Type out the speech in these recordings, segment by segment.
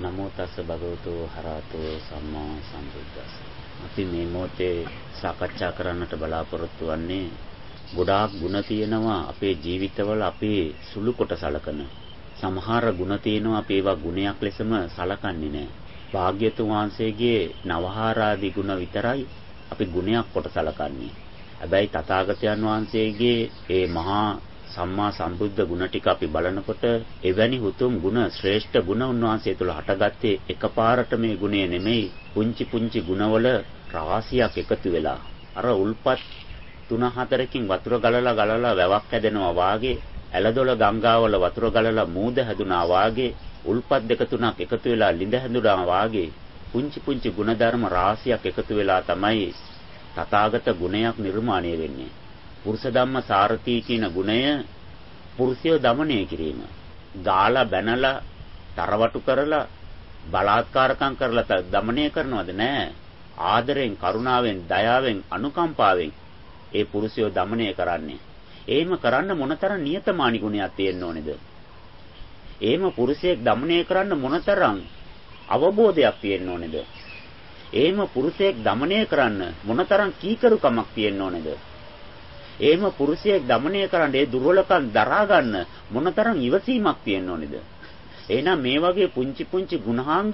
නමෝ තස්ස භගවතු හරහතෝ සම්මා සම්බුද්දස්ස. අපි මේ මොහොතේ සාකච්ඡා කරන්නට බලාපොරොත්තු වෙන්නේ ගොඩාක් ಗುಣ තියෙනවා අපේ ජීවිතවල අපි සුළු කොට සලකන. සමහර ಗುಣ තියෙනවා අපි ඒවා ගුණයක් ලෙසම සලකන්නේ නැහැ. භාග්‍යතුන් වහන්සේගේ නවහාරාදී ගුණ විතරයි අපි ගුණයක් කොට සලකන්නේ. හැබැයි තථාගතයන් වහන්සේගේ ඒ මහා සම්මා සම්බුද්ධ ගුණ ටික අපි බලනකොට එවැනි උතුම් ගුණ ශ්‍රේෂ්ඨ ගුණ උන්වහන්සේ තුළ හටගත්තේ එකපාරට මේ ගුණය නෙමෙයි පුංචි පුංචි ගුණවල රාශියක් එකතු වෙලා අර උල්පත් 3-4කින් වතුර ගලලා වැවක් හැදෙනවා වාගේ ඇලදොල ගංගාවල වතුර ගලලා මූද හැදුනා වාගේ උල්පත් 2-3ක් එකතු වෙලා ළිඳ හැදුනා වාගේ පුංචි පුංචි ගුණධර්ම රාශියක් එකතු වෙලා තමයි තථාගත ගුණයක් නිර්මාණය වෙන්නේ. පුරුෂ ධම්ම සාරථී කියන ගුණය පුරුෂයෝ দমনය කිරීම. ගාලා බැනලා තරවටු කරලා බලාත්කාරකම් කරලා দমনය කරනවද නැහැ. ආදරෙන් කරුණාවෙන් දයාවෙන් අනුකම්පාවෙන් ඒ පුරුෂයෝ দমনය කරන්නේ. එහෙම කරන්න මොනතරම් නියතමානී ගුණයක් තියෙන්න ඕනේද? එහෙම පුරුෂයෙක් দমনය කරන්න මොනතරම් අවබෝධයක් තියෙන්න ඕනේද? එහෙම පුරුෂයෙක් দমনය කරන්න මොනතරම් කීකරුකමක් තියෙන්න ඕනේද? එහෙම පුරුෂයෙක් দমনය කරන්න ඒ දුර්වලකම් දරා ගන්න මොනතරම් ඉවසීමක් තියෙන්න ඕනේද? එහෙනම් මේ වගේ පුංචි පුංචි ගුණාංග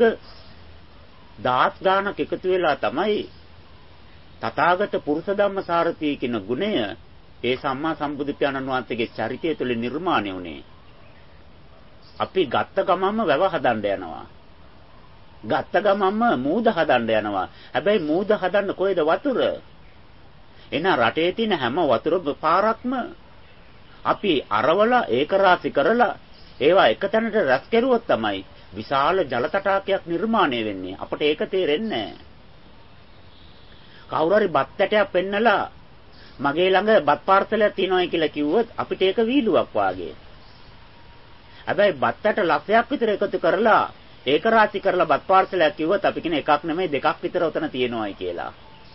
10 ගානක් එකතු වෙලා තමයි තථාගත පුරුෂ ධම්ම සාරථී කියන ගුණය ඒ සම්මා සම්බුදු පියාණන් වහන්සේගේ චරිතය තුළ නිර්මාණය වුණේ. අපි ගත්ත ගමන්ම වැව හදන්න යනවා. ගත්ත ගමන්ම මූද හදන්න යනවා. හැබැයි මූද හදන්න කොහෙද වතුර? එන රටේ තියෙන හැම වතුර පාරක්ම අපි අරවල ඒක රාශි කරලා ඒවා එක තැනට රැස් කෙරුවොත් තමයි විශාල ජල තටාකයක් නිර්මාණය වෙන්නේ. අපට ඒක තේරෙන්නේ නැහැ. කවුරු හරි බත් ඇටයක් පෙන්නලා මගේ ළඟ බත් පාර්සලයක් තියෙනවායි කියලා කිව්වොත් අපිට ඒක වීලුවක් වාගේ. හැබැයි බත් ඇට ලක්ෂයක් විතර එකතු කරලා ඒක රාශි කරලා බත් පාර්සලයක් කිව්වොත් අපි කියන එකක් නෙමෙයි දෙකක් විතර උතන තියෙනවායි කියලා.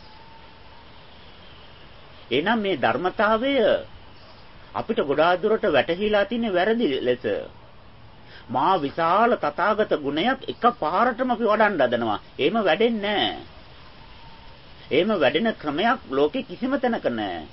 එහෙනම් මේ ධර්මතාවය අපිට ගොඩාක් දුරට වැටහිලා තියෙන වැරදි ලෙස මා විශාල තථාගත ගුණයක් එකපාරටම අපි වඩන්න හදනවා. එහෙම වැඩෙන්නේ නැහැ. එහෙම වැඩෙන ක්‍රමයක් ලෝකේ කිසිම තැනක නැහැ.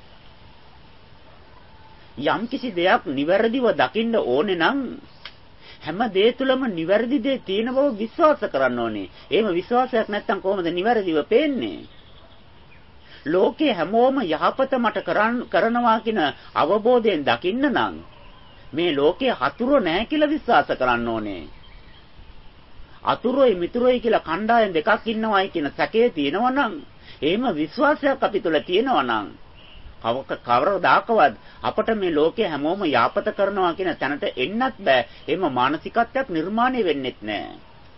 යම් කිසි දෙයක් නිවැරදිව දකින්න ඕනේ නම් හැම දේ තුළම නිවැරදි දේ තියෙන බව විශ්වාස කරන්න ඕනේ. එහෙම විශ්වාසයක් නැත්නම් කොහොමද නිවැරදිව පේන්නේ? ලෝකේ හැමෝම යහපත මට කරනවා කියන අවබෝධයෙන් දකින්න නම් මේ ලෝකේ හතුරු නැහැ කියලා විශ්වාස කරන්න ඕනේ. අතුරුයි මිතුරුයි කියලා කණ්ඩායම් දෙකක් ඉන්නවයි කියන සැකේ තියෙනවා නම් එහෙම විශ්වාසයක් අපි තුල තියෙනවා නම් කවරදාකවත් අපට මේ ලෝකේ හැමෝම යහපත කරනවා කියන තැනට එන්නත් බෑ. එහෙම මානසිකත්වයක් නිර්මාණය වෙන්නෙත් නෑ.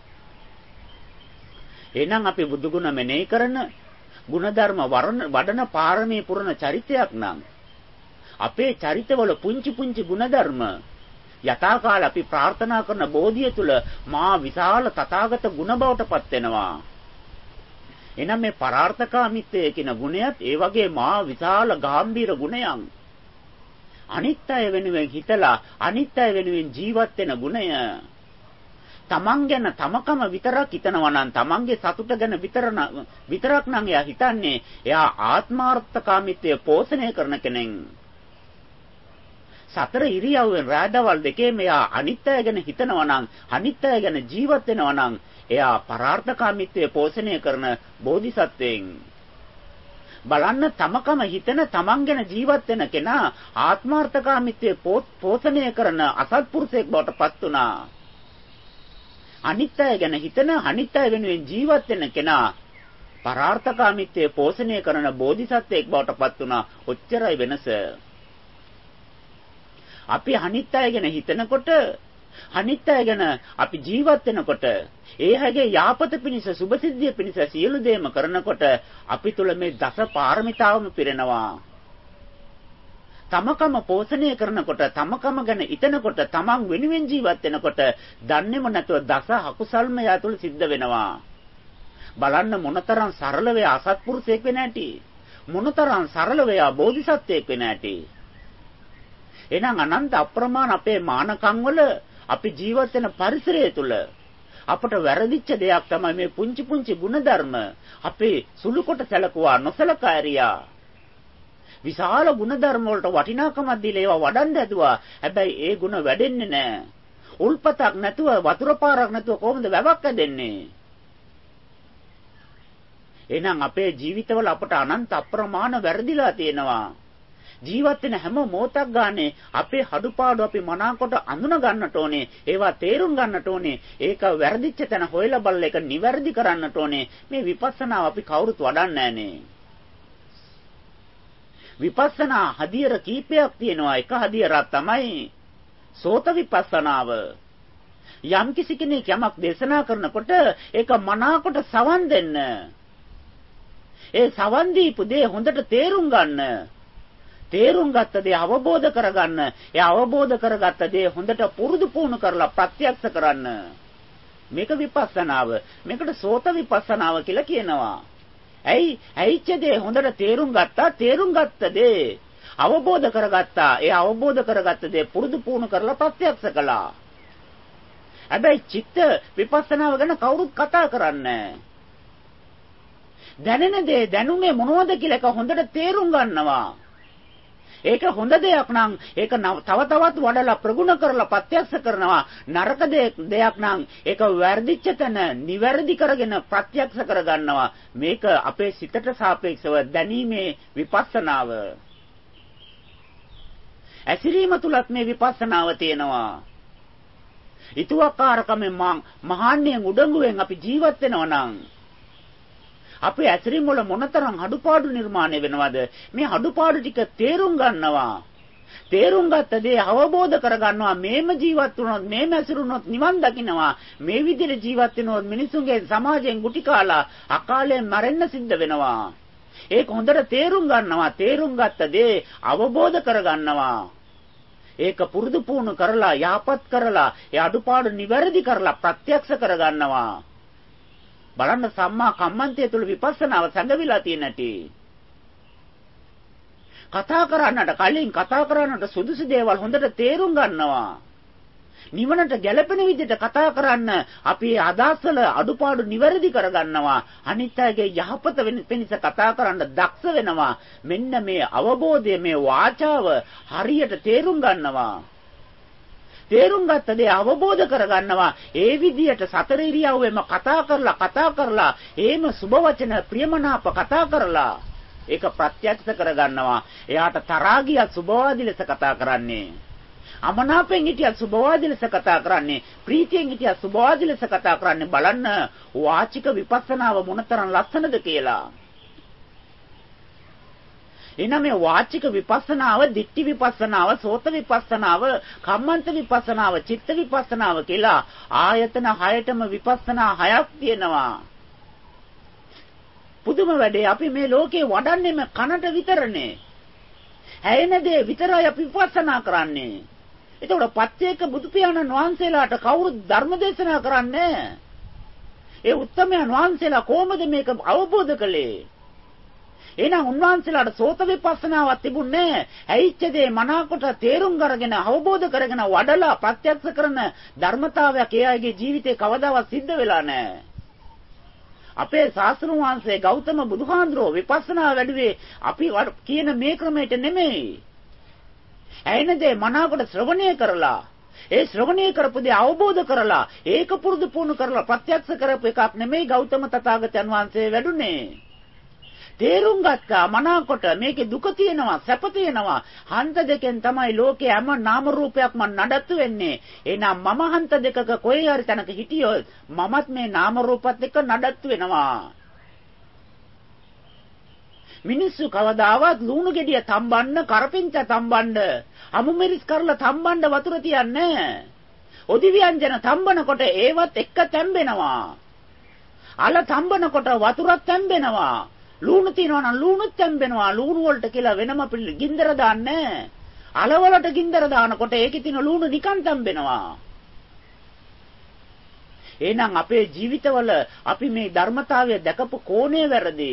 එහෙනම් අපි බුදු ගුණ මෙනෙහි කරන ගුණධර්ම වඩන පාරමී පුරන චරිතයක් නම් අපේ චරිතවල පුංචි පුංචි ගුණධර්ම යථාකාල අපි ප්‍රාර්ථනා කරන බෝධිය තුල මා විශාල තථාගත ගුණ බවට පත් වෙනවා. එනම් මේ පරාර්ථකාමීත්වය කියන ගුණයත් ඒ වගේ මා විශාල ගැඹීර ගුණයක්. අනිත්‍ය වෙනුවෙන් හිතලා අනිත්‍ය වෙනුවෙන් ජීවත් වෙන ගුණය. තමන් ගැන තමකම විතරක් හිතනවා නම් තමන්ගේ සතුට ගැන විතරක් නම් එයා හිතන්නේ එයා ආත්මාර්ථකාමීත්වය පෝෂණය කරන කෙනෙක්. සතර ඉරියව්වෙන් රාදවල් දෙකේ මෙයා අනිත්‍ය ගැන හිතනවා නම් අනිත්‍ය ගැන ජීවත් වෙනවා නම් එයා පරාර්ථකාමීත්වය පෝෂණය කරන බෝධිසත්වයෙන්. බලන්න තමකම හිතන තමන් ගැන ජීවත් වෙන කෙනා ආත්මාර්ථකාමීත්වය පෝෂණය කරන අසත්පුරුෂයෙක් බවට පත් වුණා. අනිත්‍ය ගැන හිතන අනිත්‍ය වෙනුවෙන් ජීවත් වෙන කෙනා පරාර්ථකාමීත්වය පෝෂණය කරන බෝධිසත්වයෙක් බවට පත් වුණා. ඔච්චරයි වෙනස. අපි අනිත්‍ය ගැන හිතනකොට අනිත්‍ය ගැන අපි ජීවත් වෙනකොට ඒ හැගේ යාපත පිණිස සුභසිද්ධිය පිණිස සියලු දේම කරනකොට අපි තුල මේ දස පාරමිතාවම පිරෙනවා. තමකම පෝෂණය කරනකොට තමකම ගැන හිතනකොට තමන් වෙනුවෙන් ජීවත් වෙනකොට දන්නේම නැතුව දස අකුසල්ම යා තුල සිද්ධ වෙනවා. බලන්න මොනතරම් සරල වේ අසත්පුරුෂයෙක් වෙන ඇති. මොනතරම් සරල වේ බෝධිසත්වයෙක් වෙන ඇති. එහෙනම් අනන්ත අප්‍රමාණ අපේ මානකම් වල අපි ජීවත් වෙන පරිසරය තුල අපට වැරදිච්ච දෙයක් තමයි මේ පුංචි පුංචි ಗುಣධර්ම අපේ සුළු කොට සැලකුවා නොසලකා ඇරියා. විශාල ಗುಣධර්ම වලට වටිනාකමක් දීලා ඒවා වඩන්න හැදුවා. හැබැයි ඒ ಗುಣ වැඩෙන්නේ නැහැ. උල්පතක් නැතුව වතුර පාරක් නැතුව කොහොමද වැවක් ඇදෙන්නේ? එහෙනම් අපේ ජීවිතවල අපට අනන්ත අප්‍රමාණ වැරදිලා තියෙනවා. ජීවත් වෙන හැම මොහොතක් ගානේ අපේ අඩුපාඩු අපි මනාකොට අඳුන ගන්නට ඕනේ. ඒවා තේරුම් ගන්නට ඕනේ. ඒක වැරදිච්ච තැන හොයලා බලලා ඒක නිවැරදි කරන්නට ඕනේ. මේ විපස්සනාව අපි කවුරුත් වඩන්නේ නැහනේ. විපස්සනා හදියර කීපයක් තියෙනවා. එක හදියරක් තමයි සෝත විපස්සනාව. යම් කිසි කෙනෙක් යමක් දේශනා කරනකොට ඒක මනාකොට සවන් දෙන්න. ඒ සවන් දීපු දේ හොඳට තේරුම් ගන්න. තේරුම් ගත්ත දේ අවබෝධ කරගන්න. ඒ අවබෝධ කරගත්ත දේ හොඳට පුරුදු පුහුණු කරලා ප්‍රත්‍යක්ෂ කරන්න. මේක විපස්සනාව. මේකට සෝත විපස්සනාව කියලා කියනවා. ඇයිච්ච දේ හොඳට තේරුම් ගත්තා. තේරුම් ගත්ත දේ අවබෝධ කරගත්තා. ඒ අවබෝධ කරගත්ත දේ පුරුදු පුහුණු කරලා ප්‍රත්‍යක්ෂ කළා. හැබැයි චිත්ත විපස්සනාව ගැන කවුරුත් කතා කරන්නේ දැනෙන දේ දැනුනේ මොනවද කියලා එක හොඳට තේරුම් ගන්නවා. ඒක හොඳ දෙයක් නම් ඒක තව තවත් වඩලා ප්‍රගුණ කරලා ප්‍රත්‍යක්ෂ කරනවා. නරක දෙයක් නම් ඒක වැරදිච්ච තැන නිවැරදි කරගෙන ප්‍රත්‍යක්ෂ කරගන්නවා. මේක අපේ සිතට සාපේක්ෂව දැනීමේ විපස්සනාව. ඇසිරීම තුලත් මේ විපස්සනාව තියෙනවා. ඊතුවක්කාරකමෙන් මහාන්‍යයෙන් උඩඟුවෙන් අපි ජීවත් වෙනවා නම් අපේ ඇසිරීම වල මොනතරම් අඩුපාඩු නිර්මාණය වෙනවද? මේ අඩුපාඩු ටික තේරුම් ගන්නවා. තේරුම් ගත්ත දේ අවබෝධ කරගන්නවා. මේම ජීවත් වුණොත් මේම ඇසිරුණොත් නිවන් දකින්නවා. මේ විදිහට ජීවත් වෙනොත් මිනිසුන්ගේ සමාජයෙන් ගුටි කාලා අකාලයෙන් මැරෙන්න සිද්ධ වෙනවා. ඒක හොඳට තේරුම් ගන්නවා. තේරුම් ගත්ත දේ අවබෝධ කරගන්නවා. ඒක පුරුදු පුහුණු කරලා යහපත් කරලා ඒ අඩුපාඩු නිවැරදි කරලා ප්‍රත්‍යක්ෂ කරගන්නවා. බලන්න සම්මා කම්මන්තය තුල විපස්සනාව සැඟවිලා තියෙන ඇති. කතා කරන්නට කලින් කතා කරන්නට සුදුසු දේවල් හොඳට තේරුම් ගන්නවා. නිවනට ගැළපෙන විදිහට කතා කරන්න අපි අදහස්වල අඩුපාඩු නිවැරදි කරගන්නවා. අනිත් අයගේ යහපත වෙනස කතා කරන්න දක්ෂ වෙනවා. මෙන්න මේ අවබෝධය මේ වාචාව හරියට තේරුම් ගන්නවා. තේරුම් ගත්ත දේ අවබෝධ කරගන්නවා. ඒ විදිහට සතර ඉරියව්වෙම කතා කරලා එහෙම සුබ වචන ප්‍රියමනාප කතා කරලා ඒක ප්‍රත්‍යක්ෂ කරගන්නවා. එයාට තරහා ගියත් සුබවාදී ලෙස කතා කරන්නේ. අමනාපෙන් හිටියත් සුබවාදී ලෙස කතා කරන්නේ. ප්‍රීතියෙන් හිටියත් සුබවාදී ලෙස කතා කරන්නේ. බලන්න වාචික විපස්සනාව මොනතරම් ලස්සනද කියලා. එනනම් මේ වාචික විපස්සනාව, දිට්ඨි විපස්සනාව, සෝත විපස්සනාව, කම්මන්ත විපස්සනාව, චිත්ත විපස්සනාව කියලා ආයතන 6ටම විපස්සනා 6ක් තියෙනවා. පුදුම වැඩේ අපි මේ ලෝකේ වඩන්නේම කනට විතරනේ. ඇයෙන දේ විතරයි අපි විපස්සනා කරන්නේ. ඒතකොට පච්චේක බුදු පියාණන් වහන්සේලාට කවුරුත් ධර්ම දේශනා කරන්නේ? ඒ උත්තමයන් වහන්සේලා කොහොමද මේක අවබෝධ කළේ? එහෙනම් උන්වහන්සේලාට සෝත විපස්සනාවක් තිබුණේ නැහැ. ඇයිච්ච දේ මනාකොට තේරුම් අරගෙන අවබෝධ කරගෙන වඩලා ප්‍රත්‍යක්ෂ කරන ධර්මතාවයක් එයාගේ ජීවිතේ කවදාවත් සිද්ධ වෙලා නැහැ. අපේ ශාස්ත්‍රඥ වහන්සේ ගෞතම බුදුහාඳුරෝ විපස්සනා වැඩුවේ අපි කියන මේ ක්‍රමයට නෙමෙයි. ඇයින දේ මනාකොට ශ්‍රවණය කරලා ඒ ශ්‍රවණය කරපු දේ අවබෝධ කරලා ඒක පුරුදු පුහුණු කරලා ප්‍රත්‍යක්ෂ කරපු එකක් නෙමෙයි ගෞතම තථාගතයන් වහන්සේ වැඩුණේ. තේරුම් ගත්තා මනාකොට මේකේ දුක තියෙනවා සැප තියෙනවා. හන්ත දෙකෙන් තමයි ලෝකේ හැම නාම රූපයක්ම නඩත්තු වෙන්නේ. එහෙනම් මම හන්ත දෙකක කොහේ හරි තැනක හිටියොත් මමත් මේ නාම රූපත් එක්ක නඩත්තු වෙනවා. මිනිස්සු කවදාවත් ලුණු ගෙඩිය තම්බන්න, කරපිංච තම්බන්න, අමු මිරිස් කරලා තම්බන්න වතුර තියන්නේ. ඔදි ව්‍යංජන තම්බනකොට ඒවත් එක්ක තැම්බෙනවා. අල තම්බනකොට වතුරත් තැම්බෙනවා. ලුණු තියනවා නම් ලුණුත් තැම්බෙනවා. ලුණු වලට කියලා වෙනම ගින්දර දාන්නේ. අල වලට ගින්දර දානකොට ඒකේ තියෙන ලුණු නිකන් තැම්බෙනවා. එහෙනම් අපේ ජීවිතවල අපි මේ ධර්මතාවය දැකපු කෝණය වැරදි.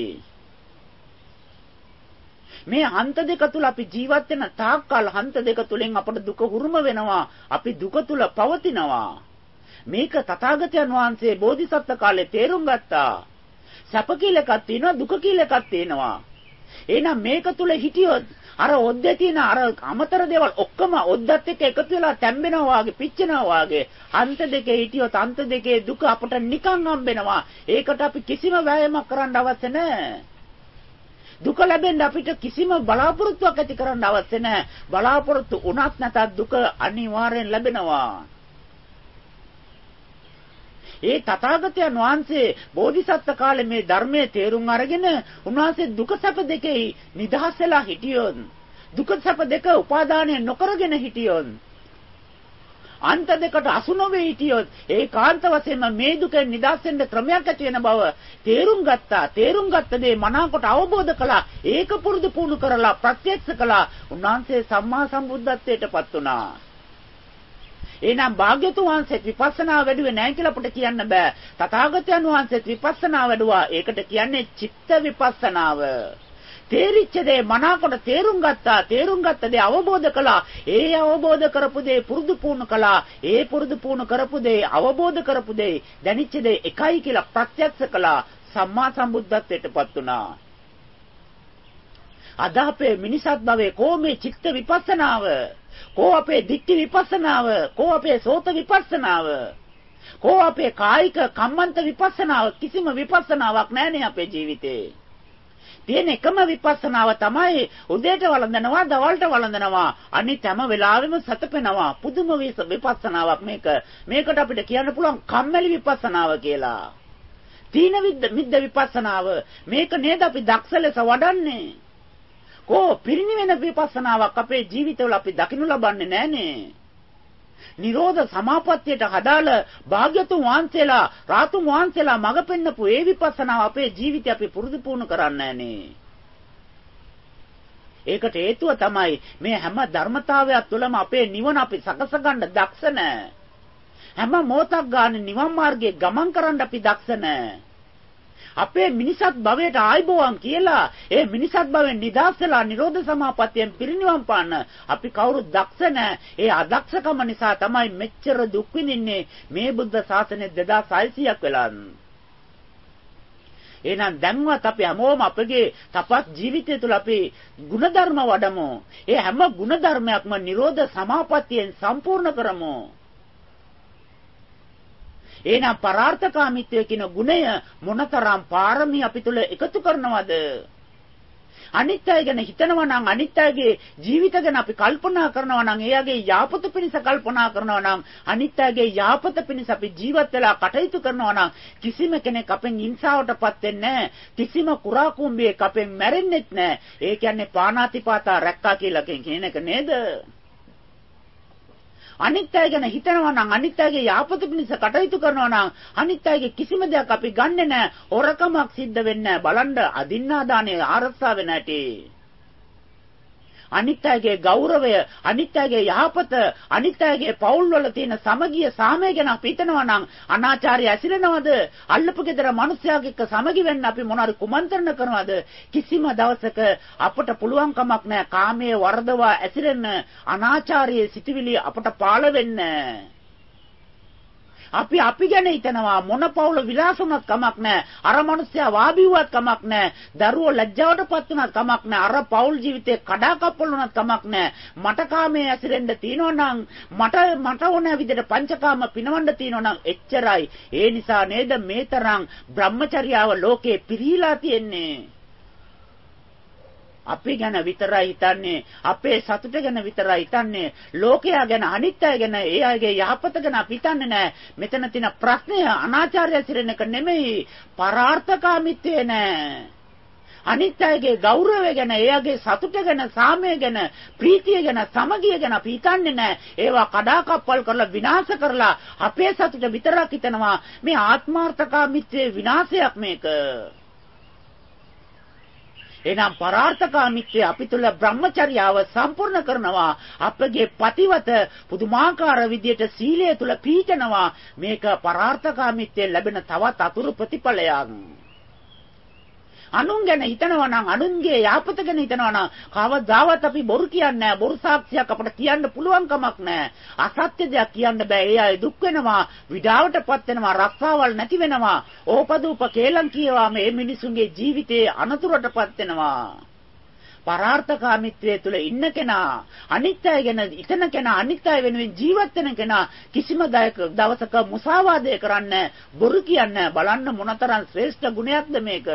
මේ හන්ත දෙක තුල අපි ජීවත් වෙන තාක්කල් හන්ත දෙක තුලින් අපට දුක හුරුම වෙනවා. අපි දුක තුල පවතිනවා. මේක තථාගතයන් වහන්සේ බෝධිසත්ව කාලේ තේරුම් ගත්තා. සැප කියලා එකක් තියෙනවා, දුක කියලා එකක් තියෙනවා. එහෙනම් මේක තුල හිටියොත් අර ඔද්දේ තියෙන අර අමතර දේවල් ඔක්කොම ඔද්දත් එක්ක එකතු වෙලා තැම්බෙනවා වගේ, පිච්චෙනවා වගේ. අන්ත දෙකේ හිටියොත් අන්ත දෙකේ දුක අපට නිකන් හම්බෙනවා. ඒකට අපි කිසිම වෑයමක් කරන්න අවශ්‍ය නැහැ. දුක ලැබෙන්න අපිට කිසිම බලාපොරොත්තුවක් ඇති කරන්න අවශ්‍ය නැහැ. බලාපොරොත්තු උනත් නැතත් දුක අනිවාර්යෙන් ලැබෙනවා. ඒ තථාගතයන් වහන්සේ බෝධිසත්ව කාලේ මේ ධර්මයේ තේරුම් අරගෙන උන්වහන්සේ දුක සැප දෙකේ නිදහස් වෙලා හිටියොත්, දුක සැප දෙක උපාදානය නොකරගෙන හිටියොත්, අන්ත දෙකට අසු නොවේ හිටියොත්, ඒකාන්ත වශයෙන්ම මේ දුකෙන් නිදහස් වෙන්න ක්‍රමයක් ඇති වෙන බව තේරුම් ගත්තා. තේරුම් ගත්ත දේ මනාකොට අවබෝධ කළා. ඒක පුරුදු පුහුණු කරලා ප්‍රත්‍යක්ෂ කළා. උන්වහන්සේ සම්මා සම්බුද්ධත්වයටපත් වුණා. එහෙනම් භාග්‍යතුන් වහන්සේ විපස්සනා වැඩුවේ නැහැ කියලා අපිට කියන්න බෑ. තථාගතයන් වහන්සේ විපස්සනා වැඩුවා. ඒකට කියන්නේ චිත්ත විපස්සනාව. තේරිච්ච දේ මනාකොට තේරුම් ගත්තා. තේරුම් ගත්ත දේ අවබෝධ කළා. ඒ අවබෝධ කරපු දේ පුරුදු පුහුණු කළා. ඒ පුරුදු පුහුණු කරපු දේ අවබෝධ කරපු දේ දැනිච්ච දේ එකයි කියලා ප්‍රත්‍යක්ෂ කළා. සම්මා සම්බුද්ධත්වයටපත් වුණා. අද අපේ මිනිසත් භවයේ කොහොමද චිත්ත විපස්සනාව? කෝ අපේ දික්ටි විපස්සනාව, කෝ අපේ සෝත විපස්සනාව, කෝ අපේ කායික කම්මන්ත විපස්සනාව? කිසිම විපස්සනාවක් නැහැනේ අපේ ජීවිතේ. තියෙන එකම විපස්සනාව තමයි උදේට වළඳනවා, දවල්ට වළඳනවා, අනිත් හැම වෙලාවෙම සතපෙනවා. පුදුම විපස්සනාවක් මේක. මේකට අපිට කියන්න පුළුවන් කම්මැලි විපස්සනාව කියලා. තීන මිද්ද විපස්සනාව. මේක නේද අපි දක්ෂ ලෙස වඩන්නේ. කෝ පිරිනිවෙන විපස්සනාවක් අපේ ජීවිතවල අපි දකින්න ලබන්නේ නැහනේ. නිරෝධ සමාපත්තියට හදාළ භාග්‍යතුන් වහන්සේලා, රාතුන් වහන්සේලා මඟ පෙන්නපු ඒ විපස්සනාව අපේ ජීවිතේ අපි පුරුදු පුහුණු කරන්නේ නැහනේ. ඒකට හේතුව තමයි මේ හැම ධර්මතාවයක් තුළම අපේ නිවන අපි සකස ගන්න දක්ෂ නැහැ. හැම මොහොතක් ගන්න නිවන් මාර්ගයේ ගමන් කරන්න අපි දක්ෂ නැහැ. අපේ මිනිසත් භවයට ආයිබෝවන් කියලා ඒ මිනිසත් භවෙන් නිදහස් වෙලා නිරෝධ සමාපත්තියෙන් පිරිනිවන් පාන්න අපි කවුරුත් දක්ෂ නැහැ. ඒ අදක්ෂකම නිසා තමයි මෙච්චර දුක් විඳින්නේ මේ බුද්ධ ශාසනය 2600ක් වෙලා. එහෙනම් දැන්වත් අපි හැමෝම අපගේ තපස් ජීවිතය තුළ අපි ಗುಣධර්ම වඩමු. ඒ හැම ಗುಣධර්මයක්ම නිරෝධ සමාපත්තියෙන් සම්පූර්ණ කරමු. එහෙනම් පරාර්ථකාමීත්වය කියන ගුණය මොනතරම් පාරමී අපි තුල එකතු කරනවද? අනිත්‍යය ගැන හිතනවා නම්, අනිත්‍යයේ ජීවිත ගැන අපි කල්පනා කරනවා නම්, එයාගේ යාපත පිණිස කල්පනා කරනවා නම්, අනිත්‍යයේ යාපත පිණිස අපි ජීවත් වෙලා කටයුතු කරනවා නම් කිසිම කෙනෙක් අපෙන් හිංසාවටපත් වෙන්නේ නැහැ. කිසිම කුරා කුඹියෙක් අපෙන් මැරෙන්නෙත් නැහැ. ඒ කියන්නේ පාණාතිපාතා රැක්කා කියලා කියන එක නේද? අනිත්‍යය ගැන හිතනවා නම්, අනිත්‍යයේ යාපත පිණිස කටයුතු කරනවා නම්, අනිත්‍යයේ කිසිම දෙයක් අපි ගන්නෙ නැහැ. හොරකමක් සිද්ධ වෙන්නේ නැහැ. බලන්න අදින්නා දානේ ආරක්ෂා වෙන හැටි. අනිත්‍යයේ ගෞරවය, අනිත්‍යයේ යහපත, අනිත්‍යයේ පෞල් වල තියෙන සමගිය, සාමය ගැන අපි හිතනවා නම් අනාචාරය ඇසිරෙනවද? අල්ලපු ගෙදර මිනිස්යාගේ එක්ක සමගි වෙන්න අපි මොනවාරි කුමන්ත්‍රණ කරනවද? කිසිම දවසක අපට පුළුවන් කමක් නැහැ කාමයේ වර්ධවා ඇසිරෙන්න, අනාචාරයේ සිටිවිලි අපට පාළ වෙන්න. අපි ගැන හිතනවා මොන පවුල විලාසුණත් කමක් නැහැ. අර මිනිස්සයා වාබිව්වත් කමක් නැහැ. දරුවෝ ලැජ්ජාවටපත් වුණත් කමක් නැහැ. අර පවුල් ජීවිතේ කඩාකප්පල් වුණත් කමක් නැහැ. මට කාමයේ ඇසිරෙන්න තියෙනවා නම්, මට ඕන විදිහට පංචකාම පිනවන්න තියෙනවා නම් එච්චරයි. ඒ නිසා නේද මේ තරම් බ්‍රහ්මචර්යාව ලෝකේ පිරීලා තියෙන්නේ. අපි ගැන විතරයි හිතන්නේ, අපේ සතුට ගැන විතරයි හිතන්නේ. ලෝකයා ගැන, අනිත්‍යය ගැන, ඒ අයගේ යහපත ගැන අපි හිතන්නේ නැහැ. මෙතන තියෙන ප්‍රශ්නය අනාචාරය සිරෙන එක නෙමෙයි, පරාර්ථකාමීත්වය නෑ. අනිත්‍යයේ ගෞරවය ගැන, ඒ අයගේ සතුට ගැන, සාමය ගැන, ප්‍රීතිය ගැන, සමගිය ගැන අපි හිතන්නේ නැහැ. ඒවා කඩාකප්පල් කරලා විනාශ කරලා අපේ සතුට විතරක් හිතනවා. මේ ආත්මාර්ථකාමීත්වයේ විනාශයක් මේක. එනම් පරාර්ථකාමීත්වය අපි තුල බ්‍රහ්මචර්යාව සම්පූර්ණ කරනවා. අපගේ පතිවත පුදුමාකාර විදියට සීලය තුල පීඨනවා. මේක පරාර්ථකාමීත්වයෙන් ලැබෙන තවත් අතුරු ප්‍රතිඵලයක්. අනුන් ගැන හිතනවා නම් අනුන්ගේ යාපත ගැන හිතනවා නම් කවදාවත් අපි බොරු කියන්නේ නැහැ. බොරු සාක්ෂියක් අපිට කියන්න පුළුවන් කමක් නැහැ. අසත්‍ය දෙයක් කියන්න බෑ. ඒ අය දුක් වෙනවා, විඩාවටපත් වෙනවා, රක්ෂාවල් නැති වෙනවා. ඕපදූප කේලම් කියවා මේ මිනිසුන්ගේ ජීවිතේ අනතුරටපත් වෙනවා. පරාර්ථකාමීත්වයේ තුල ඉන්න කෙනා, අනිත්‍යය ගැන හිතන කෙනා, අනිත්‍යය වෙනුවෙන් ජීවත් වෙන කෙනා කිසිම දවසක මුසාවාදය කරන්නේ, බොරු කියන්නේ බලන්න මොනතරම් ශ්‍රේෂ්ඨ ගුණයක්ද මේක.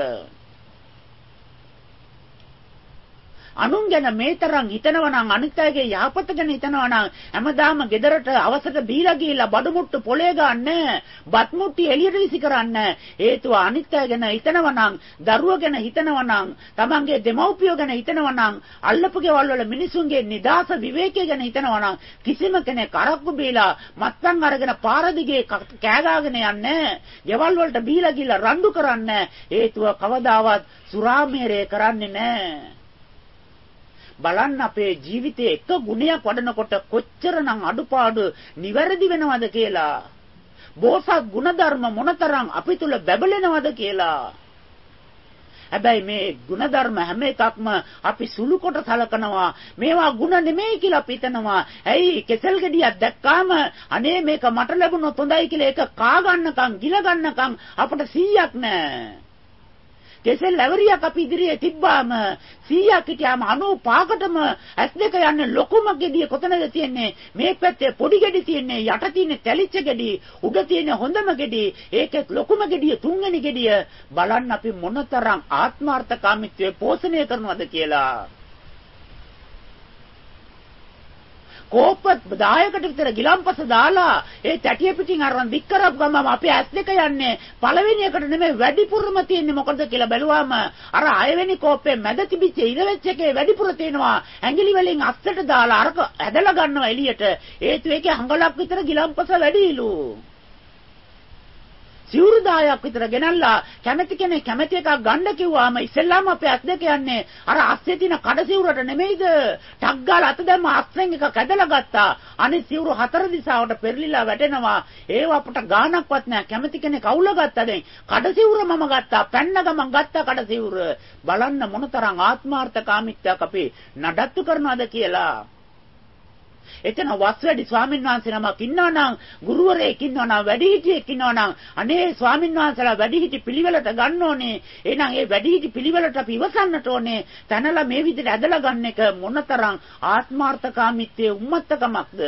අනුන් ගැන මේ තරම් හිතනවා නම් අනිත්‍යයේ යහපත ගැන හිතනවා නම් හැමදාම ගෙදරට අවසට බීලා ගිහිල්ලා බඩු මුට්ටු පොලේ ගන්නෑ, බත් මුට්ටි එළියට විසි කරන්නේ. හේතුව අනිත්‍යය ගැන හිතනවා නම්, දරුවෝ ගැන හිතනවා නම්, තමන්ගේ දෙමව්පියෝ ගැන හිතනවා නම්, අල්ලපු ගෙවල් වල මිනිසුන්ගේ නිදාස විවේකයේ ගැන හිතනවා නම් කිසිම කෙනෙක් අරක්කු බීලා මත්පැන් අරගෙන පාර දිගේ කෑගාගෙන යන්නේ. ගෙවල් වලට බීලා ගිහිල්ලා රණ්ඩු කරන්නේ. හේතුව කවදාවත් සුරාමේරය කරන්නේ නැහැ. බලන්න අපේ ජීවිතයේ එක ගුණයක් වඩනකොට කොච්චරනම් අඩුපාඩු නිවැරදි වෙනවද කියලා. බෝසත් ගුණධර්ම මොනතරම් අපි තුල බැබලෙනවද කියලා. හැබැයි මේ ගුණධර්ම හැම එකක්ම අපි සුළු කොට සලකනවා. මේවා ගුණ නෙමෙයි කියලා අපි හිතනවා. ඇයි කෙසල් ගෙඩියක් දැක්කාම අනේ මේක මට ලැබුණොත් හොඳයි කියලා ඒක කා ගන්නකම්, ගිල ගන්නකම් අපට 100ක් නැහැ. කෙසෙල් ලැබරියක් අපි ඉදිරියේ තිබ්බාම 100ක් හිටියාම 95කටම S2 යන්නේ ලොකුම ගෙඩිය කොතනද තියෙන්නේ? මේ පැත්තේ පොඩි ගෙඩි තියෙන්නේ, යට තියෙන්නේ තැලිච්ච ගෙඩි, උඩ තියෙන්නේ හොඳම ගෙඩි, ඒකෙත් ලොකුම ගෙඩිය තුන්වෙනි ගෙඩිය. බලන්න අපි මොනතරම් ආත්මార్థකාමීත්වයේ පෝෂණය කරනවද කියලා. කෝප 10කට විතර ගිලම්පස දාලා ඒ තැටිය පිටින් අරන් දික් කරපු ගමම අපේ ඇස් දෙක යන්නේ පළවෙනි එකට නෙමෙයි වැඩිපුරම තියෙන්නේ මොකද කියලා බැලුවාම අර 6 වෙනි කෝපේ මැද තිබිච්ච ඉර වෙච්ච එකේ වැඩිපුර තියෙනවා. ඇඟිලි වලින් අස්සට දාලා අරක ඇදලා ගන්නවා එළියට. ඒත් ඒකේ හංගලක් විතර ගිලම්පස වැඩිලු. සිවුරු 10ක් විතර ගෙනල්ලා කැමැති කෙනෙක් කැමැති එකක් ගන්න කිව්වාම ඉස්සෙල්ලාම අපේ අත් දෙක යන්නේ අර අස්සේ තියෙන කඩ සිවුරට නෙමෙයිද? ටක් ගාලා අත දැම්ම අස්සෙන් එක කැදලා ගත්තා. අනිත් සිවුරු හතර දිශාවට පෙරලිලා වැටෙනවා. ඒව අපට ගාණක්වත් නැහැ. කැමැති කෙනෙක් අවුල ගත්තා දැන්. කඩ සිවුර මම ගත්තා. පැන්න ගමන් ගත්තා කඩ සිවුර. බලන්න මොනතරම් ආත්මార్థකාමීත්වයක් අපි නඩත්තු කරනවද කියලා. එතන වස්වැඩි ස්වාමීන් වහන්සේ නමක් ඉන්නවා නම්, ගුරුවරයෙක් ඉන්නවා නම්, වැඩිහිටියෙක් ඉන්නවා නම් අනේ ස්වාමීන් වහන්සේලා වැඩිහිටි පිළිවෙලට ගන්න ඕනේ. එහෙනම් ඒ වැඩිහිටි පිළිවෙලට අපි ඉවසන්නට ඕනේ. තනලා මේ විදිහට ඇදලා ගන්න එක මොනතරම් ආත්මార్థකාමීත්වයේ උම්මත්තකමක්ද?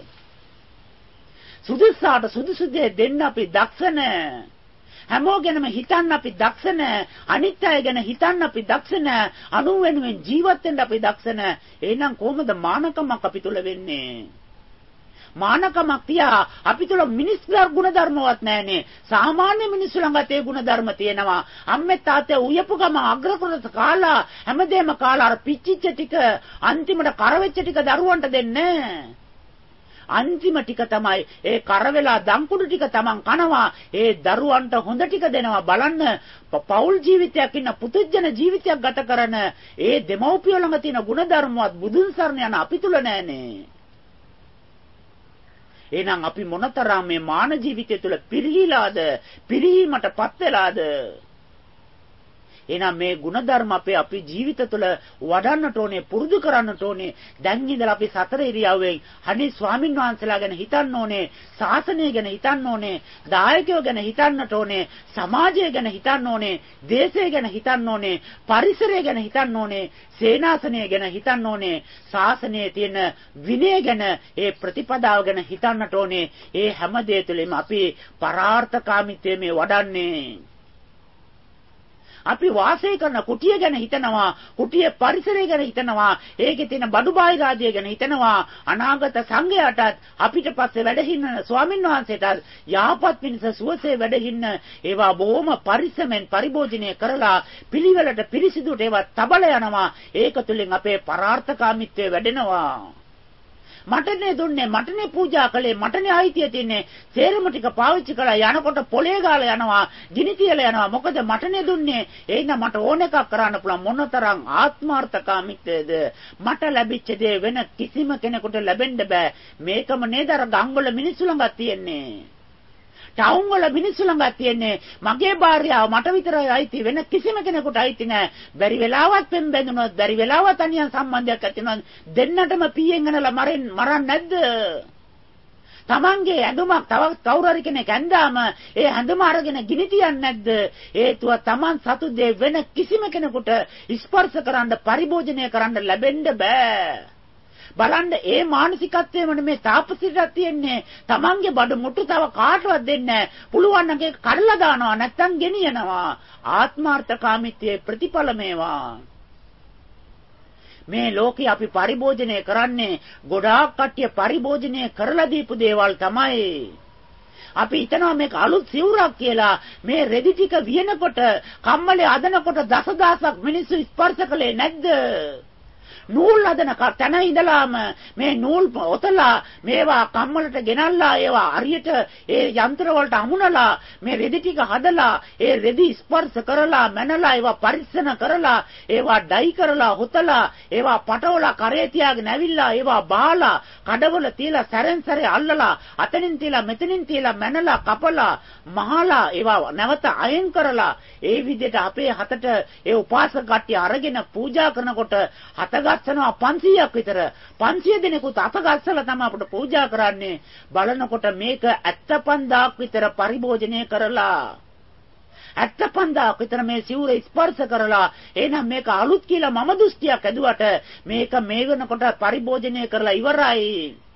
සුදුසාට සුදුසු දේ දෙන්න අපි දක්ෂ නැහැ. හැමෝගෙනම හිතන්න අපි දක්ෂ නැහැ. අනිත් අය ගැන හිතන්න අපි දක්ෂ නැහැ. අනුන් වෙනුවෙන් ජීවත් වෙන්න අපි දක්ෂ නැහැ. එහෙනම් කොහොමද මානකමක් අපි තුල වෙන්නේ? මානකමක් තියා අපි තුල මිනිස් ගුණධර්මවත් නැහැනේ. සාමාන්‍ය මිනිස්සු ළඟත් ඒ ගුණධර්ම තියෙනවා. අම්මේ තාත්තේ උයපු ගම අග්‍රකොරස කාලා හැමදේම කාලා අර පිච්චිච්ච ටික අන්තිමට කරවෙච්ච ටික දරුවන්ට දෙන්නේ නැහැ. අන්තිම ටික තමයි ඒ කරවෙලා දම්කුඩු ටික තමන් කනවා. ඒ දරුවන්ට හොඳ ටික දෙනවා. බලන්න පෞල් ජීවිතයක් ඉන්න පුදුජන ජීවිතයක් ගත කරන ඒ දෙමව්පියෝ ළඟ තියෙන ගුණධර්මවත් බුදුන් සරණ යන අපි තුල නැහනේ. එහෙනම් අපි මොනතරම් මේ මාන ජීවිතය තුල පිරිහිලාද? පිරිහීමටපත් වෙලාද? එහෙනම් මේ ಗುಣධර්ම අපි ජීවිත තුළ වඩන්නට ඕනේ, පුරුදු කරන්නට ඕනේ. දැන් ඉඳලා අපි සතර ඉරියව්වෙන් අනේ ස්වාමින් වහන්සේලා ගැන හිතන්න ඕනේ, ශාසනය ගැන හිතන්න ඕනේ, දායකයෝ ගැන හිතන්නට ඕනේ, සමාජය ගැන හිතන්න ඕනේ, දේශය ගැන හිතන්න ඕනේ, පරිසරය ගැන හිතන්න ඕනේ, සේනාසනය ගැන හිතන්න ඕනේ, ශාසනයේ තියෙන විනය ගැන, ඒ ප්‍රතිපදාව ගැන හිතන්නට ඕනේ. ඒ හැම දේ තුළම අපි පරාර්ථකාමීත්වයේ මේ වඩන්නේ. අපි වාසය කරන කුටිය ගැන හිතනවා, කුටියේ පරිසරය ගැන හිතනවා, ඒකේ තියෙන බඩුබායි රාජ්‍යය ගැන හිතනවා, අනාගත සංඝයාටත් අපිට පස්සේ වැඩහින්න ස්වාමින් වහන්සේටත් යහපත් පිණිස සුවසේ වැඩහින්න ඒවා බොහොම පරිස්සමෙන් පරිභෝජනය කරලා පිළිවෙලට පිරිසිදුට ඒවා තබල යනවා. ඒක තුළින් අපේ පරාර්ථකාමීත්වය වැඩෙනවා. මටනේ දුන්නේ, මටනේ පූජා කළේ, මටනේ අයිතිය තියන්නේ. සේරම ටික පාවිච්චි කරලා යනකොට පොලේ ගාලා යනවා, ගිනි තියලා යනවා. මොකද මටනේ දුන්නේ. එහෙනම් මට ඕන එකක් කරන්න පුළුවන්. මොනතරම් ආත්මార్థකාමීත්වයේද? මට ලැබිච්ච දේ වෙන කිසිම කෙනෙකුට ලැබෙන්න බෑ. මේකම නේද අර ගංගොල්ල මිනිස්සු ළඟ තියෙන්නේ. ටවුන් වල මිනිස්සු ළඟ තියෙන්නේ මගේ භාර්යාව මට විතරයි අයිති වෙන කිසිම කෙනෙකුට අයිති නෑ. බැරි වෙලාවත් පෙම් බැඳුනොත් බැරි වෙලාවත් අනියන් සම්බන්ධයක් ඇති වෙනවා. දෙන්නටම පීයෙන් යනලා මරන්නේ නැද්ද? තමන්ගේ ඇඳුමක් තව කවුරු හරි කෙනෙක් ඇඳාම ඒ ඇඳුම අරගෙන ගිනි තියන්නේ නැද්ද? හේතුව තමන් සතු දේ වෙන කිසිම කෙනෙකුට ස්පර්ශ කරන්න පරිභෝජනය කරන්න ලැබෙන්න බෑ. බලන්න ඒ මානසිකත්වයම මේ තාපසිරට තියෙන්නේ. තමන්ගේ බඩු මුට්ටු තව කාටවත් දෙන්නේ නැහැ. පුළුවන් නම් ඒක කඩලා දානවා නැත්තම් ගෙනියනවා. ආත්මార్థකාමීත්වයේ ප්‍රතිඵල මේවා. මේ ලෝකේ අපි පරිභෝජනය කරන්නේ ගොඩාක් කට්ටිය පරිභෝජනය කරලා දීපු දේවල් තමයි. අපි හිතනවා මේක අලුත් සිවුරක් කියලා. මේ රෙදි ටික වියනකොට කම්මලේ අදනකොට දසදහසක් මිනිස්සු ස්පර්ශ කළේ නැද්ද? නූල් හදන තැන ඉඳලාම මේ නූල් ඔතලා මේවා කම්මලට ගෙනල්ලා ඒවා හරියට ඒ යන්ත්‍ර වලට අමුණලා මේ රෙදි ටික හදලා ඒ රෙදි ස්පර්ශ කරලා මැනලා ඒවා පරිස්සන කරලා ඒවා ඩයි කරලා හොතලා ඒවා පටවලා කරේ තියාගෙන ඇවිල්ලා ඒවා බාලා කඩවල තියලා සැරෙන් සැරේ අල්ලලා අතනින් තියලා මෙතනින් තියලා මැනලා කපලා මහලා ඒවා නැවත අයන් කරලා ඒ විදිහට අපේ හතට ඒ උපාසක කට්ටිය අරගෙන පූජා කරනකොට හතගස්සනවා 500ක් විතර 500 දෙනෙකුත් අතගස්සලා තමයි අපිට පූජා කරන්නේ. බලනකොට මේක 75000ක් විතර පරිභෝජනය කරලා 75000ක් විතර මේ සිවුර ස්පර්ශ කරලා එහෙනම් මේක අලුත් කියලා මම දෘෂ්ටියක් ඇදුවට මේක මේ වෙනකොට පරිභෝජනය කරලා ඉවරයි.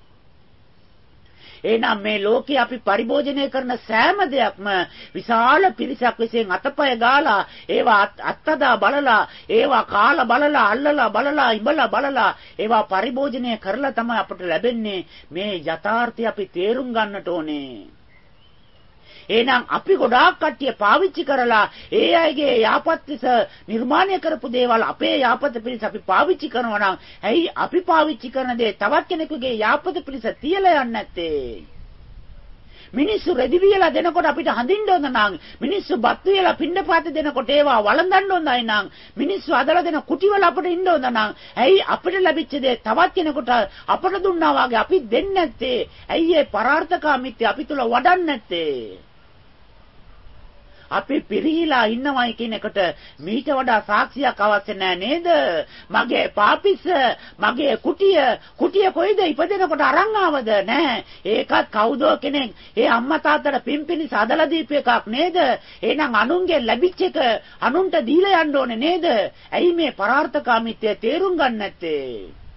එහෙනම් මේ ලෝකේ අපි පරිභෝජනය කරන සෑම දෙයක්ම විශාල පිරිසක් විසින් අතපය ගාලා ඒවා අත්තදා බලලා ඒවා කාලා බලලා අල්ලලා බලලා ඉබලා බලලා ඒවා පරිභෝජනය කරලා තමයි අපට ලැබෙන්නේ. මේ යථාර්ථය අපි තේරුම් ගන්නට ඕනේ. එහෙනම් අපි ගොඩාක් කට්ටිය පාවිච්චි කරලා ඒ අයගේ යාපත් විස නිර්මාණය කරපු දේවල් අපේ යාපත පිණිස අපි පාවිච්චි කරනවා නම් ඇයි අපි පාවිච්චි කරන දේ තවත් කෙනෙකුගේ යාපත පිණිස තියලා යන්නේ නැත්තේ? මිනිස්සු රෙදි වියලා දෙනකොට අපිට හඳින්න ඕන නම් මිනිස්සු බත් වියලා පින්නපාත දෙනකොට ඒවා වළඳන්න ඕනයි නම් මිනිස්සු අදලා දෙන කුටිවල අපිට ඉන්න ඕන නම් ඇයි අපිට ලැබිච්ච දේ තවත් කෙනෙකුට අපට දුන්නා වගේ අපි දෙන්නේ නැත්තේ? ඇයි ඒ පරාර්ථකාමීත්වය අපි තුල වඩන්නේ නැත්තේ? අපි පිරිහිලා ඉන්නවයි කියන එකට මීට වඩා සාක්ෂියක් අවශ්‍ය නැහැ නේද? මගේ පාපිස්ස මගේ කුටිය කොයිද ඉපදෙනකොට අරන් ආවද? නැහැ. ඒකත් කවුදෝ කෙනෙක් ඒ අම්මා තාත්තට පින්පිනිස අදලා දීපු එකක් නේද? එහෙනම් අනුන්ගේ ලැබිච්ච එක අනුන්ට දීලා යන්න ඕනේ නේද? ඇයි මේ පරාර්ථකාමීත්වය තේරුම් ගන්න නැත්තේ?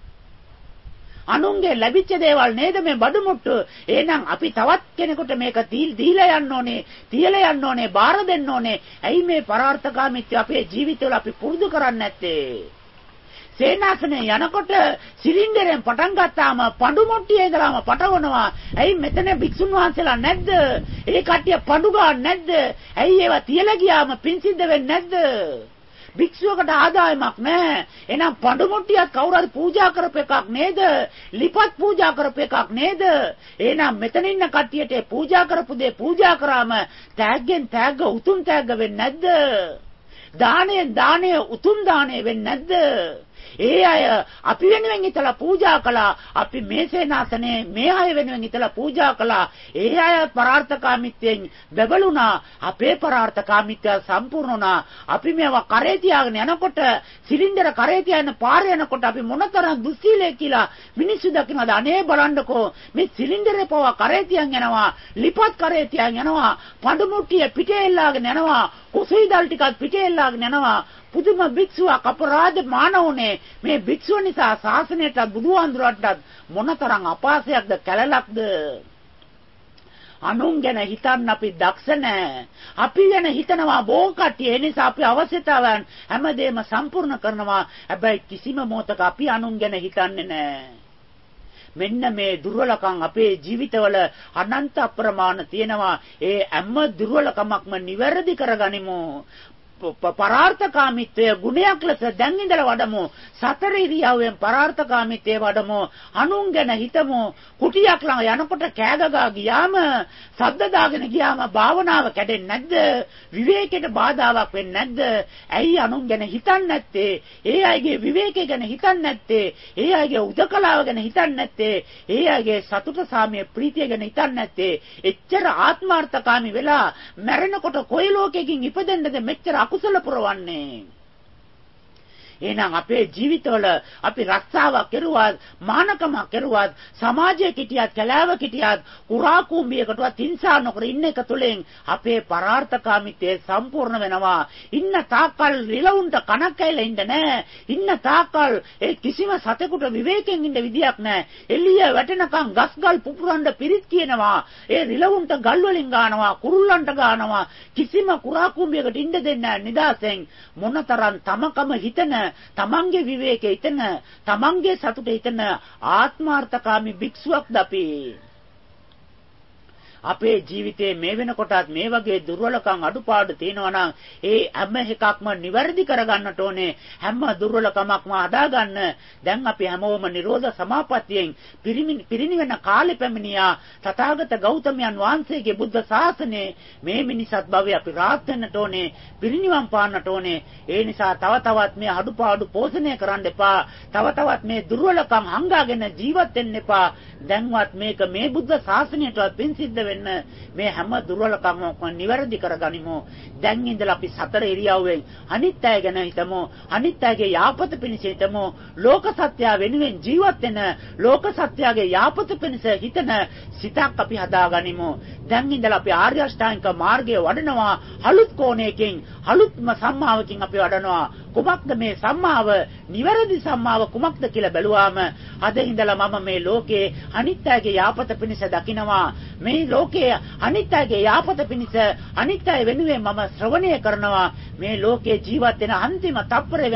අනුන්ගේ ලැබිච්ච දේවල් නේද මේ බඩු මුට්ටු. එහෙනම් අපි තවත් කෙනෙකුට මේක දීලා යන්න ඕනේ, තියලා යන්න ඕනේ, බාර දෙන්න ඕනේ. ඇයි මේ පරාර්ථකාමීත්වය අපේ ජීවිතවල අපි පුරුදු කරන්නේ නැත්තේ? සේනාසනේ යනකොට සිලින්ඩරෙන් පටන් ගත්තාම පඳු මොට්ටියේ ඉඳලාම පටවනවා. ඇයි මෙතන භික්ෂුන් වහන්සේලා නැද්ද? ඒ කට්ටිය පඳු ගන්න නැද්ද? ඇයි ඒවා තියලා ගියාම පින් සිද්ධ වෙන්නේ නැද්ද? භික්ෂුවකට ආදායමක් නැහැ. එහෙනම් පඳු මුට්ටියක් කවුරු හරි පූජා කරපු එකක් නේද? ලිපත් පූජා කරපු එකක් නේද? එහෙනම් මෙතන ඉන්න කට්ටියට පූජා කරපු දේ පූජා කරාම තෑග්ගෙන් තෑග්ග උතුම් තෑග්ග වෙන්නේ නැද්ද? දාණයෙන් දාණය උතුම් දාණය වෙන්නේ නැද්ද? ඒ අය අපි වෙනුවෙන් ඉතලා පූජා කළා. අපි මේ සේනාසනේ මේ අය වෙනුවෙන් ඉතලා පූජා කළා. ඒ අය පරාර්ථකාමීත්වයෙන් බබළුණා. අපේ පරාර්ථකාමීත්වය සම්පූර්ණ වුණා. අපි මේවා කරේ තියාගෙන යනකොට සිලින්ඩර කරේ තියාගෙන පාරේ යනකොට අපි මොනතරම් දුස්සීලේ කියලා මිනිස්සු දකින්නද? අනේ බලන්නකෝ මේ සිලින්ඩරේ පවා කරේ තියන් යනවා. ලිපත් කරේ තියන් යනවා. පඳු මුට්ටිය පිටේ එල්ලාගෙන යනවා. කුසීදල් ටිකක් පිටේ එල්ලාගෙන යනවා. පුදුම භික්ෂුවක් අපරාධ මානවුනේ. මේ භික්ෂුව නිසා ශාසනයට බුදුහාඳුරටත් මොනතරම් අපාසයක්ද කැලලක්ද? අනුන් ගැන හිතන්න අපි දක්ෂ නැහැ. අපි ගැන හිතනවා බොහෝ කට්ටිය. ඒ නිසා අපි අවශ්‍යතාවයන් හැමදේම සම්පූර්ණ කරනවා. හැබැයි කිසිම මොහොතක අපි අනුන් ගැන හිතන්නේ නැහැ. මෙන්න මේ දුර්වලකම් අපේ ජීවිතවල අනන්ත අප්‍රමාණ තියෙනවා. ඒ හැම දුර්වලකමක්ම නිවැරදි කරගනිමු. පරාර්ථකාමීත්වය ගුණයක් ලෙස දැන් ඉඳලා වඩමු. සතර ඉරියව්වෙන් පරාර්ථකාමීත්වය වඩමු. අනුන් ගැන හිතමු. කුටියක් ළඟ යනකොට කෑගගා ගියාම, සද්ද දාගෙන ගියාම භාවනාව කැඩෙන්නේ නැද්ද? විවේකයට බාධාවක් වෙන්නේ නැද්ද? ඇයි අනුන් ගැන හිතන්නේ නැත්තේ? ඒ අයගේ විවේකය ගැන හිතන්නේ නැත්තේ? ඒ අයගේ උදකලාව ගැන හිතන්නේ නැත්තේ? ඒ අයගේ සතුට සාමිය ප්‍රීතිය ගැන හිතන්නේ නැත්තේ? එච්චර ආත්මార్థකාමී වෙලා මැරෙනකොට කොයි ලෝකයකින් ඉපදෙන්නද මෙච්චර අකුසල පුරවන්නේ? එහෙනම් අපේ ජීවිතවල අපි රස්සාවක් කෙරුවත්, මානකමක් කෙරුවත්, සමාජයේ කිටියත්, කලාව කිටියත්, කුරා කුඹියකටවත් හිංසා නොකර ඉන්න එක තුළින් අපේ පරාර්ථකාමීත්වය සම්පූර්ණ වෙනවා. ඉන්න තාක්කල් රිලවුන්ට කනක් ඇවිල්ලා ඉන්න නැහැ. ඉන්න තාක්කල් ඒ කිසිම සතෙකුට විවේකයෙන් ඉන්න විදියක් නැහැ. එළිය වැටෙනකන් ගස්ගල් පුපුරන්න පිරිත් කියනවා. ඒ රිලවුන්ට ගල් වලින් ගානවා, කුරුල්ලන්ට ගානවා. කිසිම කුරා කුඹියකට ඉන්න දෙන්නේ නැහැ නිදාසෙන්. මොනතරම් තමකම හිතන, තමන්ගේ විවේකයේ හිතන, තමන්ගේ සතුටේ හිතන ආත්මార్థකාමී භික්ෂුවක්ද අපි? අපේ ජීවිතයේ මේ වෙනකොටත් මේ වගේ දුර්වලකම් අඩුපාඩු තියෙනවා නම් ඒ හැම එකක්ම නිවැරදි කරගන්නට ඕනේ. හැම දුර්වලකමක්ම හදාගන්න. දැන් අපි හැමෝම නිරෝධ සමාපත්තියෙන් පිරිනිවෙන කාලෙ පැමිණියා. තථාගත ගෞතමයන් වහන්සේගේ බුද්ධ ශාසනයේ මේ මිනිසත් භවයේ අපි රාත් වෙන්නට ඕනේ. පිරිනිවන් පාන්නට ඕනේ. ඒ නිසා තව තවත් මේ අඩුපාඩු පෝෂණය කරන්න එපා. තව තවත් මේ දුර්වලකම් හංගාගෙන ජීවත් වෙන්න එපා. දැන්වත් මේක මේ බුද්ධ ශාසනයටවත් පින් සිද්ධ වෙන්න මේ හැම දුර්වලකමක්ම නිවැරදි කරගනිමු. දැන් ඉඳලා අපි සතර ඉරියව්වෙන් අනිත් අය ගැන හිතමු. අනිත් අයගේ යාපත පිණිස හිතමු. ලෝක සත්‍ය වෙනුවෙන් ජීවත් වෙන, ලෝක සත්‍යයේ යාපත පිණිස හිතන සිතක් අපි හදාගනිමු. දැන් ඉඳලා අපි ආර්ය අෂ්ටාංගික මාර්ගයේ වඩනවා. අලුත් කෝණයකින්, අලුත්ම සම්මාවකින් අපි වඩනවා. කුමක්ද මේ සම්මාව? නිවැරදි සම්මාව කුමක්ද කියලා බැලුවාම අද ඉඳලා මම මේ ලෝකේ අනිත්‍යයේ යාපත පිණිස දකිනවා. මේ ලෝකයේ අනිත්‍යයේ යාපත පිණිස අනිත්‍ය වෙනුවෙන් මම ශ්‍රවණය කරනවා. මේ ලෝකේ ජීවත් වෙන අන්තිම තප්පරේ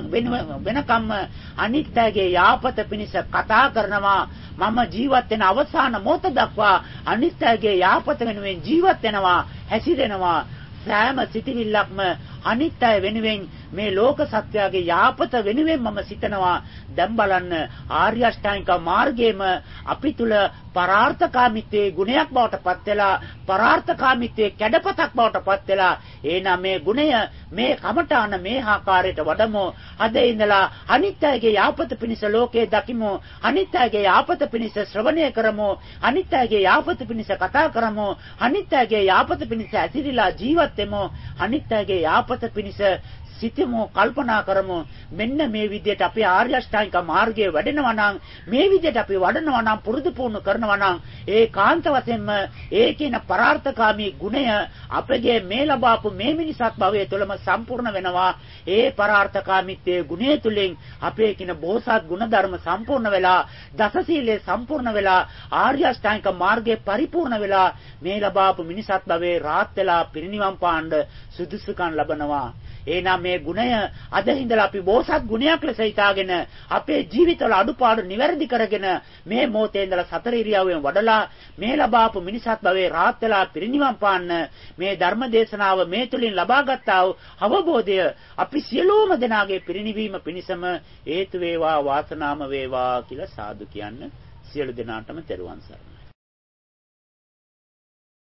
වෙනකම්ම අනිත්‍යයේ යාපත පිණිස කතා කරනවා. මම ජීවත් වෙන අවසාන මොහොත දක්වා අනිත්‍යයේ යාපත වෙනුවෙන් ජීවත් වෙනවා, හැසිරෙනවා. සෑම සිටිවිල්ලක්ම අනිත්‍ය වෙනුවෙන්, මේ ලෝක සත්‍යයේ යාපත වෙනුවෙන් මම සිතනවා. දැන් බලන්න ආර්ය අෂ්ටාංගික මාර්ගයේම අපි තුල පරාර්ථකාමීත්වයේ ගුණයක් බවට පත් වෙලා, පරාර්ථකාමීත්වයේ කැඩපතක් බවට පත් වෙලා, එහෙනම් මේ ගුණය, මේ කමඨාන මේ ආකාරයට වඩමු. අද ඉඳලා අනිත්‍යයේ යාපත පිණිස ලෝකේ දකිමු. අනිත්‍යයේ යාපත පිණිස ශ්‍රවණය කරමු. අනිත්‍යයේ යාපත පිණිස කතා කරමු. අනිත්‍යයේ යාපත පිණිස ඇසිරිලා ජීවත් වෙමු. අනිත්‍යයේ යාපත පිණිස සිතමු, කල්පනා කරමු. මෙන්න මේ විදිහට අපි ආර්ය අෂ්ටාංගික මාර්ගයේ වැඩෙනවා නම්, මේ විදිහට අපි වඩනවා නම්, පුරුදු පුහුණු කරනවා නම්, ඒකාන්ත වශයෙන්ම ඒකින පරාර්ථකාමී ගුණය අපගේ මේ ලබාපු මේ මිනිසත් භවයේ තුලම සම්පූර්ණ වෙනවා. ඒ පරාර්ථකාමීත්වයේ ගුණය තුලින් අපේ කින බෝසත් ගුණ ධර්ම සම්පූර්ණ වෙලා, දස සීලය සම්පූර්ණ වෙලා, ආර්ය අෂ්ටාංගික මාර්ගයේ පරිපූර්ණ වෙලා, මේ ලබාපු මිනිසත් භවයේ රාත් වෙලා පිරිනිවන් පාන්න සුදුසුකම් ලබනවා. එහෙනම් මේ ගුණය අද ඉඳලා අපි බෝසත් ගුණයක් ලෙස හිතාගෙන අපේ ජීවිතවල අඩුපාඩු නිවැරදි කරගෙන මේ මොහොතේ ඉඳලා සතර ඉරියව්වෙන් වඩලා මේ ලබාපු මිනිසත් භවයේ රාත් වෙලා පිරිනිවන් පාන්න මේ ධර්ම දේශනාව මේ තුලින් ලබාගත්තා වූ අවබෝධය අපි සියලුම දෙනාගේ පිරිනිවීම පිණිසම හේතු වේවා, වාසනාම වේවා කියලා සාදු කියන්න. සියලු දෙනාටම තෙරුවන් සරණයි.